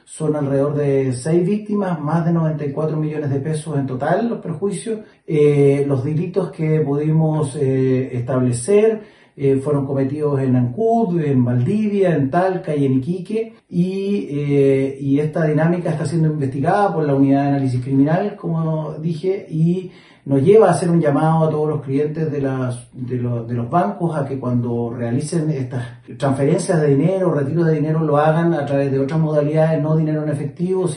son alrededor de 6 víctimas, más de 94 millones de pesos en total los perjuicios. Los delitos que pudimos establecer fueron cometidos en Ancud, en Valdivia, en Talca y en Iquique, y esta dinámica está siendo investigada por la Unidad de Análisis Criminal, como dije, y nos lleva a hacer un llamado a todos los clientes de los bancos a que cuando realicen estas transferencias de dinero, retiros de dinero, lo hagan a través de otras modalidades, no dinero en efectivo,